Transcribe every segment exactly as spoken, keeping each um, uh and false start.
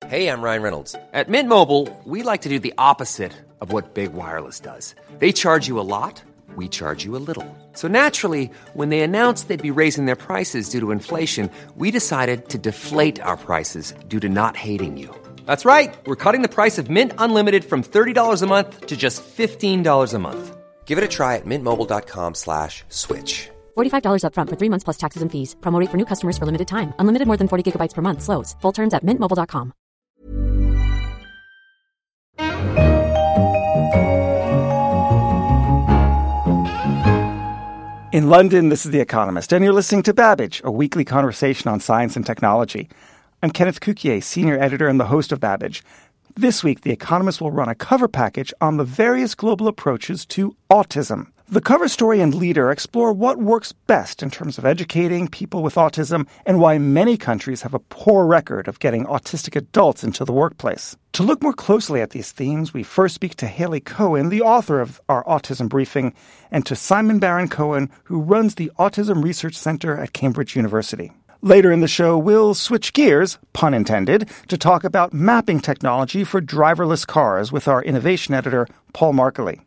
Hey, I'm Ryan Reynolds. At Mint Mobile, we like to do the opposite of what Big Wireless does. They charge you a lot, we charge you a little. So naturally, when they announced they'd be raising their prices due to inflation, we decided to deflate our prices due to not hating you. That's right. We're cutting the price of Mint Unlimited from thirty dollars a month to just fifteen dollars a month. Give it a try at mintmobile.com slash switch. forty-five dollars up front for three months plus taxes and fees. Promo rate for new customers for limited time. Unlimited more than forty gigabytes per month. Slows full terms at mint mobile dot com. In London, this is The Economist, and you're listening to Babbage, a weekly conversation on science and technology. I'm Kenneth Cukier, senior editor and the host of Babbage. This week, The Economist will run a cover package on the various global approaches to autism. The cover story and leader explore what works best in terms of educating people with autism and why many countries have a poor record of getting autistic adults into the workplace. To look more closely at these themes, we first speak to Hayley Cohen, the author of our Autism Briefing, and to Simon Baron-Cohen, who runs the Autism Research Center at Cambridge University. Later in the show, we'll switch gears, pun intended, to talk about mapping technology for driverless cars with our innovation editor, Paul Markley.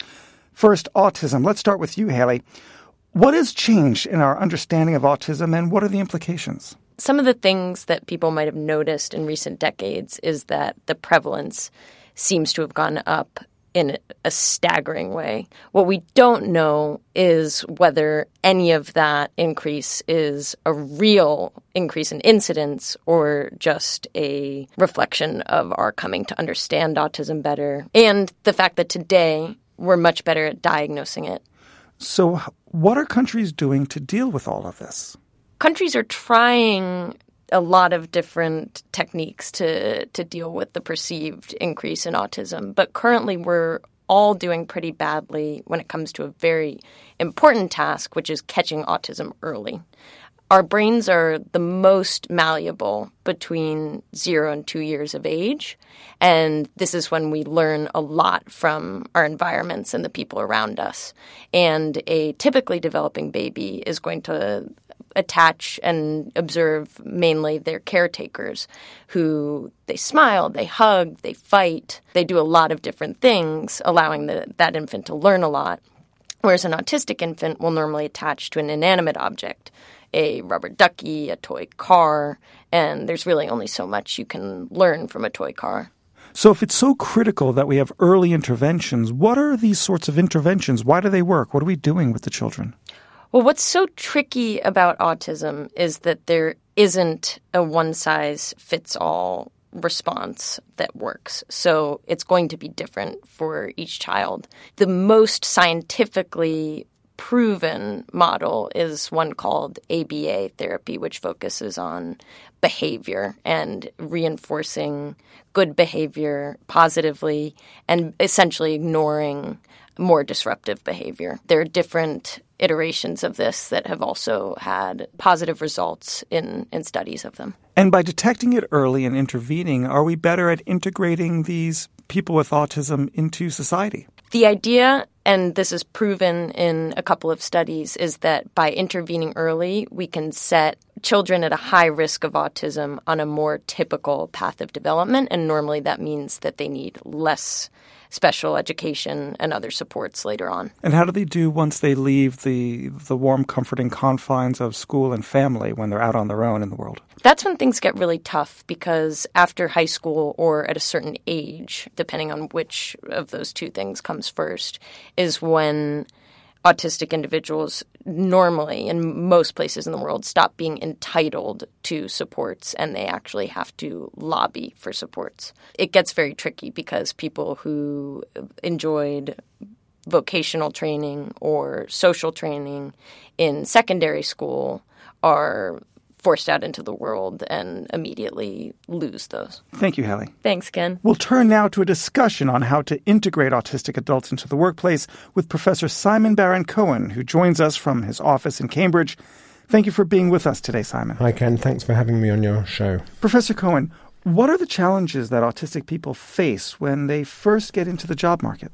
First, autism. Let's start with you, Hayley. What has changed in our understanding of autism, and what are the implications? Some of the things that people might have noticed in recent decades is that the prevalence seems to have gone up in a staggering way. What we don't know is whether any of that increase is a real increase in incidence or just a reflection of our coming to understand autism better, and the fact that today we're much better at diagnosing it. So what are countries doing to deal with all of this? Countries are trying a lot of different techniques to, to deal with the perceived increase in autism. But currently we're all doing pretty badly when it comes to a very important task, which is catching autism early. Our brains are the most malleable between zero and two years of age. And this is when we learn a lot from our environments and the people around us. And a typically developing baby is going to attach and observe mainly their caretakers, who they smile, they hug, they fight. They do a lot of different things, allowing the, that infant to learn a lot. Whereas an autistic infant will normally attach to an inanimate object, a rubber ducky, a toy car, and there's really only so much you can learn from a toy car. So if it's so critical that we have early interventions, what are these sorts of interventions? Why do they work? What are we doing with the children? Well, what's so tricky about autism is that there isn't a one-size-fits-all response that works. So it's going to be different for each child. The most scientifically proven model is one called A B A therapy, which focuses on behavior and reinforcing good behavior positively and essentially ignoring more disruptive behavior. There are different iterations of this that have also had positive results in, in studies of them. And by detecting it early and intervening, are we better at integrating these people with autism into society? The idea, and this is proven in a couple of studies, is that by intervening early, we can set children at a high risk of autism on a more typical path of development. And normally that means that they need less special education and other supports later on. And how do they do once they leave the the warm, comforting confines of school and family when they're out on their own in the world? That's when things get really tough, because after high school or at a certain age, depending on which of those two things comes first, is when autistic individuals normally, in most places in the world, stop being entitled to supports and they actually have to lobby for supports. It gets very tricky because people who enjoyed vocational training or social training in secondary school are forced out into the world and immediately lose those. Thank you, Hayley. Thanks, Ken. We'll turn now to a discussion on how to integrate autistic adults into the workplace with Professor Simon Baron-Cohen, who joins us from his office in Cambridge. Thank you for being with us today, Simon. Hi, Ken. Thanks for having me on your show. Professor Cohen, what are the challenges that autistic people face when they first get into the job market?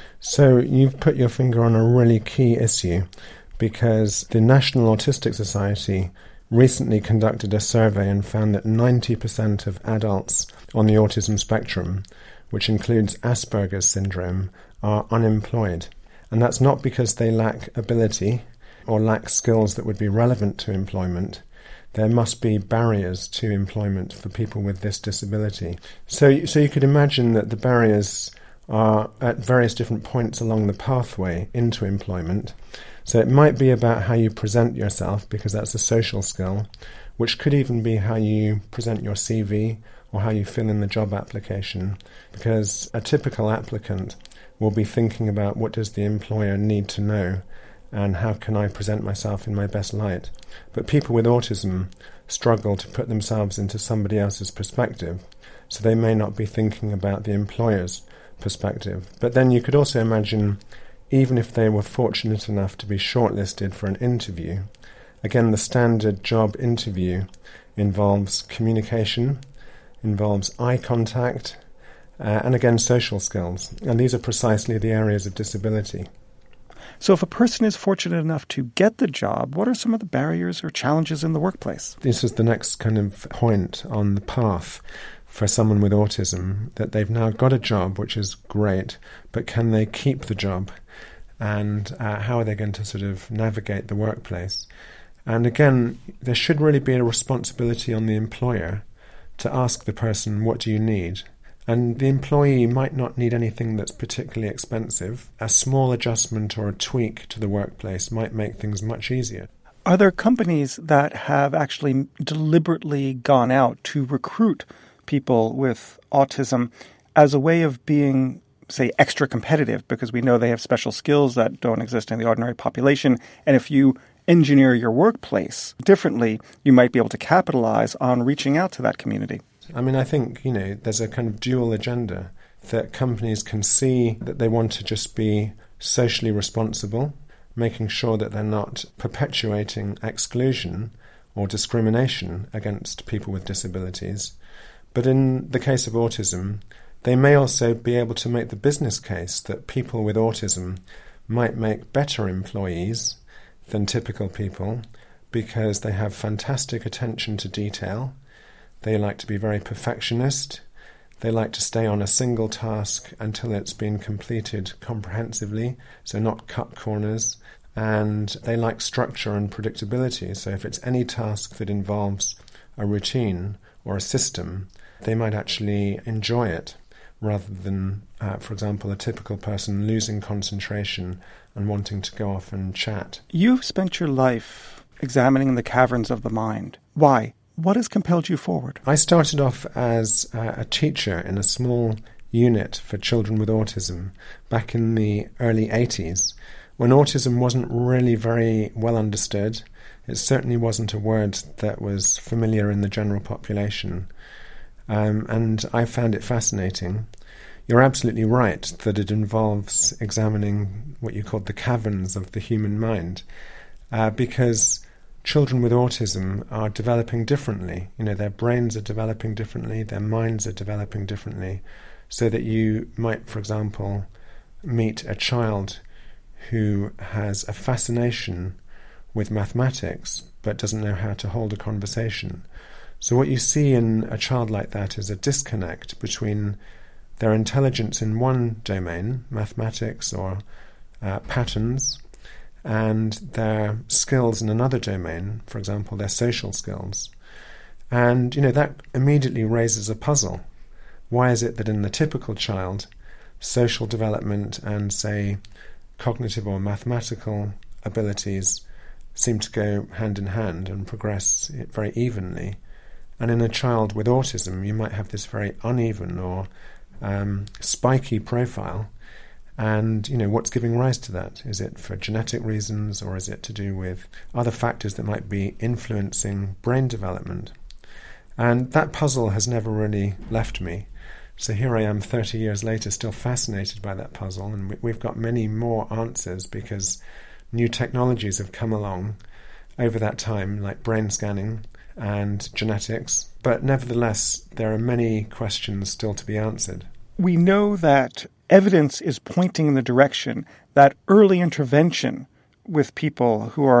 So you've put your finger on a really key issue, because the National Autistic Society recently conducted a survey and found that ninety percent of adults on the autism spectrum, which includes Asperger's syndrome, are unemployed. And that's not because they lack ability or lack skills that would be relevant to employment. There must be barriers to employment for people with this disability. So, so you could imagine that the barriers are at various different points along the pathway into employment. So it might be about how you present yourself, because that's a social skill, which could even be how you present your C V or how you fill in the job application, because a typical applicant will be thinking about what does the employer need to know and how can I present myself in my best light. But people with autism struggle to put themselves into somebody else's perspective, so they may not be thinking about the employer's perspective. But then you could also imagine, even if they were fortunate enough to be shortlisted for an interview, again, the standard job interview involves communication, involves eye contact, uh, and again, social skills. And these are precisely the areas of disability. So if a person is fortunate enough to get the job, what are some of the barriers or challenges in the workplace? This is the next kind of point on the path for someone with autism, that they've now got a job, which is great, but can they keep the job? And uh, how are they going to sort of navigate the workplace? And again, there should really be a responsibility on the employer to ask the person, what do you need? And the employee might not need anything that's particularly expensive. A small adjustment or a tweak to the workplace might make things much easier. Are there companies that have actually deliberately gone out to recruit people with autism as a way of being, say, extra competitive, because we know they have special skills that don't exist in the ordinary population, and if you engineer your workplace differently, you might be able to capitalize on reaching out to that community? I mean, I think, you know, there's a kind of dual agenda that companies can see that they want to just be socially responsible, making sure that they're not perpetuating exclusion or discrimination against people with disabilities. But in the case of autism, they may also be able to make the business case that people with autism might make better employees than typical people because they have fantastic attention to detail. They like to be very perfectionist. They like to stay on a single task until it's been completed comprehensively, so not cut corners. And they like structure and predictability. So if it's any task that involves a routine or a system, they might actually enjoy it rather than, uh, for example, a typical person losing concentration and wanting to go off and chat. You've spent your life examining the caverns of the mind. Why? What has compelled you forward? I started off as uh, a teacher in a small unit for children with autism back in the early eighties, when autism wasn't really very well understood. It certainly wasn't a word that was familiar in the general population. Um, and I found it fascinating. You're absolutely right that it involves examining what you called the caverns of the human mind, uh, because children with autism are developing differently. You know, their brains are developing differently, their minds are developing differently, so that you might, for example, meet a child who has a fascination with mathematics but doesn't know how to hold a conversation. So what you see in a child like that is a disconnect between their intelligence in one domain, mathematics or uh, patterns, and their skills in another domain, for example, their social skills. And, you know, that immediately raises a puzzle. Why is it that in the typical child, social development and, say, cognitive or mathematical abilities seem to go hand in hand and progress very evenly? And in a child with autism, you might have this very uneven or um, spiky profile. And, you know, what's giving rise to that? Is it for genetic reasons, or is it to do with other factors that might be influencing brain development? And that puzzle has never really left me. So here I am thirty years later, still fascinated by that puzzle. And we've got many more answers because new technologies have come along over that time, like brain scanning and genetics. But nevertheless, there are many questions still to be answered. We know that evidence is pointing in the direction that early intervention with people who are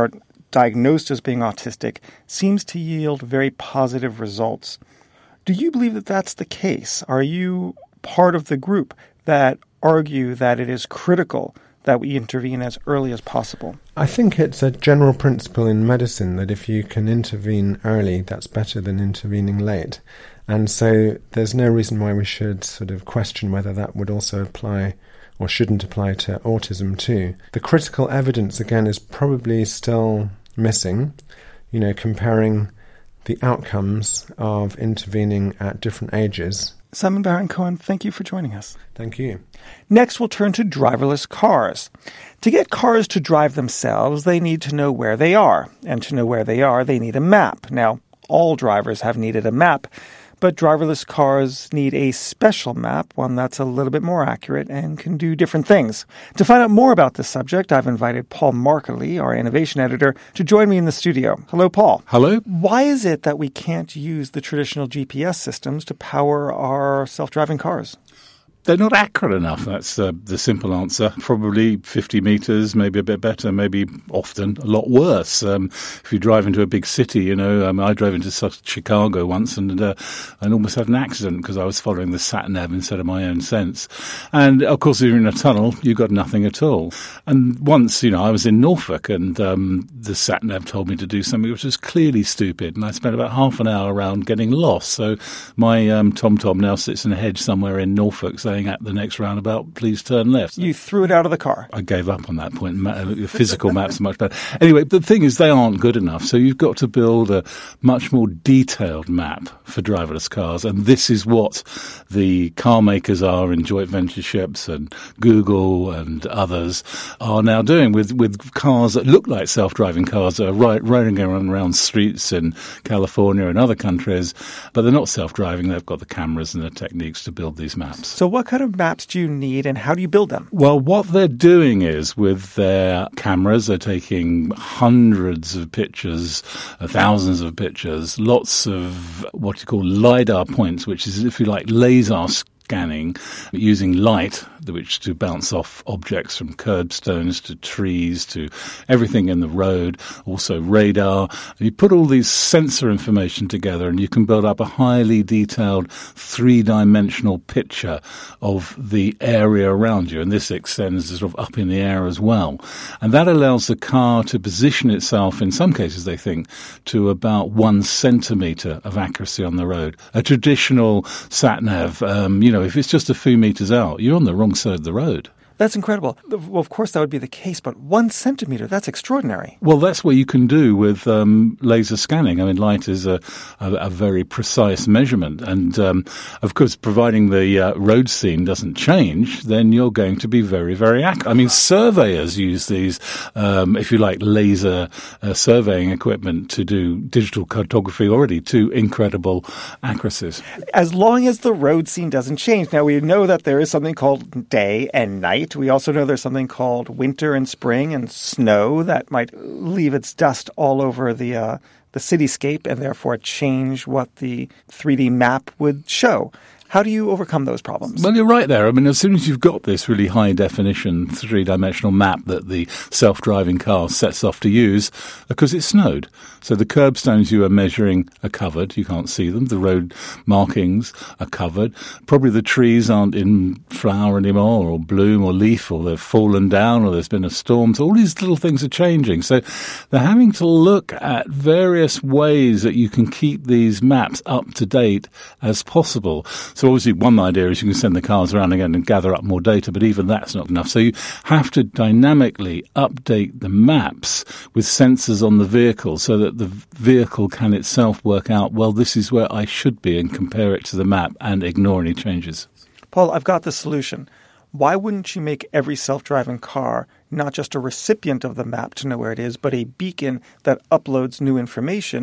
diagnosed as being autistic seems to yield very positive results. Do you believe that that's the case? Are you part of the group that argue that it is critical that we intervene as early as possible? I think it's a general principle in medicine that if you can intervene early, that's better than intervening late. And so there's no reason why we should sort of question whether that would also apply or shouldn't apply to autism too. The critical evidence, again, is probably still missing, you know, comparing the outcomes of intervening at different ages. Simon Baron-Cohen, thank you for joining us. Thank you. Next, we'll turn to driverless cars. To get cars to drive themselves, they need to know where they are. And to know where they are, they need a map. Now, all drivers have needed a map, but driverless cars need a special map, one that's a little bit more accurate and can do different things. To find out more about this subject, I've invited Paul Markley, our innovation editor, to join me in the studio. Hello, Paul. Hello. Why is it that we can't use the traditional G P S systems to power our self-driving cars? They're not accurate enough. That's uh, the simple answer. Probably fifty meters, maybe a bit better, maybe often a lot worse. Um, if you drive into a big city, you know, um, I drove into Chicago once and uh, I almost had an accident because I was following the sat-nav instead of my own sense. And, of course, if you're in a tunnel, you've got nothing at all. And once, you know, I was in Norfolk and um, the sat-nav told me to do something which was clearly stupid. And I spent about half an hour around getting lost. So my um, TomTom now sits in a hedge somewhere in Norfolk saying, at the next roundabout, please turn left. You threw it out of the car. I gave up on that point. The physical maps are much better. Anyway, the thing is, they aren't good enough. So you've got to build a much more detailed map for driverless cars. And this is what the car makers are in joint ventureships and Google and others are now doing with, with cars that look like self-driving cars that are right, riding around, around streets in California and other countries. But they're not self-driving. They've got the cameras and the techniques to build these maps. So what kind of maps do you need and how do you build them? Well, what they're doing is with their cameras, they're taking hundreds of pictures, uh, thousands of pictures, lots of what you call LiDAR points, which is, if you like, laser scanning using light, which to bounce off objects from curbstones to trees to everything in the road, also radar. And you put all these sensor information together and you can build up a highly detailed three-dimensional picture of the area around you. And this extends sort of up in the air as well. And that allows the car to position itself, in some cases they think, to about one centimetre of accuracy on the road. A traditional sat-nav, um, you know, if it's just a few metres out, you're on the wrong side of the road. That's incredible. Well, of course, that would be the case, but one centimeter, that's extraordinary. Well, that's what you can do with um, laser scanning. I mean, light is a, a, a very precise measurement. And, um, of course, providing the uh, road scene doesn't change, then you're going to be very, very accurate. I mean, surveyors use these, um, if you like, laser uh, surveying equipment to do digital cartography already to incredible accuracies. As long as the road scene doesn't change. Now, we know that there is something called day and night. We also know there's something called winter and spring and snow that might leave its dust all over the uh, the cityscape and therefore change what the three D map would show. How do you overcome those problems? Well, you're right there. I mean, as soon as you've got this really high-definition three-dimensional map that the self-driving car sets off to use, because it snowed. So the curbstones you are measuring are covered. You can't see them. The road markings are covered. Probably the trees aren't in flower anymore or bloom or leaf, or they've fallen down, or there's been a storm. So all these little things are changing. So they're having to look at various ways that you can keep these maps up to date as possible. So obviously one idea is you can send the cars around again and gather up more data, but even that's not enough. So you have to dynamically update the maps with sensors on the vehicle so that the vehicle can itself work out, well, this is where I should be, and compare it to the map and ignore any changes. Paul, I've got the solution. Why wouldn't you make every self-driving car not just a recipient of the map to know where it is, but a beacon that uploads new information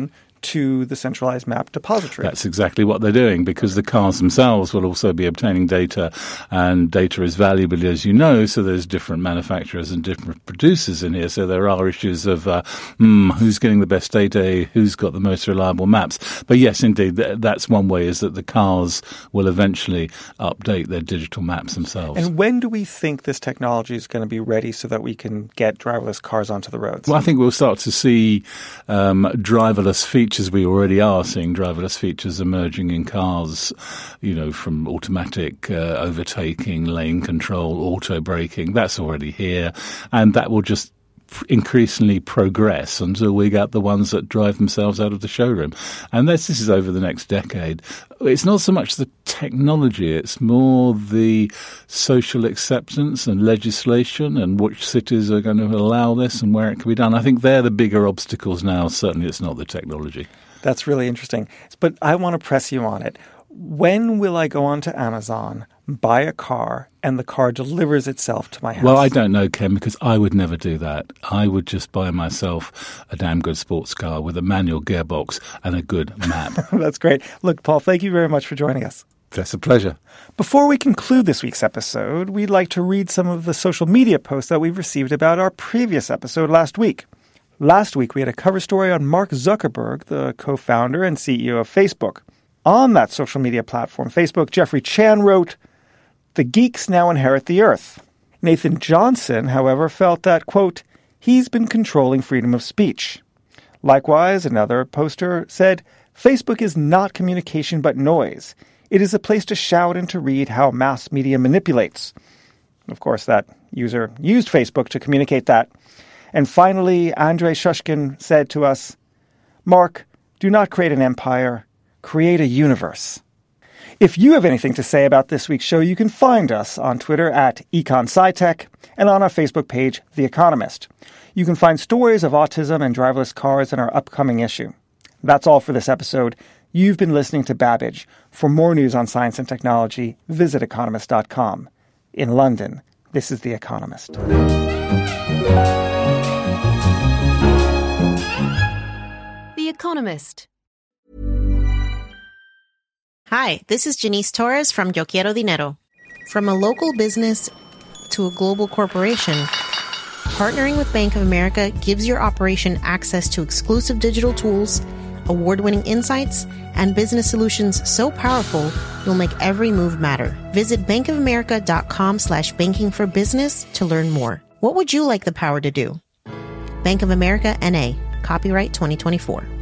to the centralized map depository. That's exactly what they're doing, because the cars themselves will also be obtaining data, and data is valuable, as you know, so there's different manufacturers and different producers in here, so there are issues of uh, hmm, who's getting the best data, who's got the most reliable maps. But yes, indeed, th- that's one way, is that the cars will eventually update their digital maps themselves. And when do we think this technology is going to be ready so that we can get driverless cars onto the roads? Well, I think we'll start to see um, driverless features. We already are seeing driverless features emerging in cars, you know, from automatic uh, overtaking, lane control, auto braking. That's already here. And that will just increasingly progress until we get the ones that drive themselves out of the showroom. And this, this is over the next decade. It's not so much the technology, it's more the social acceptance and legislation and which cities are going to allow this and where it can be done. I think they're the bigger obstacles now. Certainly it's not the technology. That's really interesting. But I want to press you on it. When will I go onto Amazon, buy a car, and the car delivers itself to my house? Well, I don't know, Ken, because I would never do that. I would just buy myself a damn good sports car with a manual gearbox and a good map. That's great. Look, Paul, thank you very much for joining us. That's a pleasure. Before we conclude this week's episode, we'd like to read some of the social media posts that we've received about our previous episode last week. Last week, we had a cover story on Mark Zuckerberg, the co-founder and C E O of Facebook. On that social media platform, Facebook, Jeffrey Chan wrote, "The geeks now inherit the earth." Nathan Johnson, however, felt that, quote, "he's been controlling freedom of speech." Likewise, another poster said, "Facebook is not communication but noise. It is a place to shout and to read how mass media manipulates." Of course, that user used Facebook to communicate that. And finally, Andrei Shushkin said to us, "Mark, do not create an empire. Create a universe." If you have anything to say about this week's show, you can find us on Twitter at EconSciTech and on our Facebook page, The Economist. You can find stories of autism and driverless cars in our upcoming issue. That's all for this episode. You've been listening to Babbage. For more news on science and technology, visit economist dot com. In London, this is The Economist. The Economist. Hi, this is Janice Torres from Yo Quiero Dinero. From a local business to a global corporation, partnering with Bank of America gives your operation access to exclusive digital tools, award-winning insights, and business solutions so powerful you'll make every move matter. Visit bankofamerica.com slash banking for business to learn more. What would you like the power to do? Bank of America, N A. Copyright twenty twenty-four.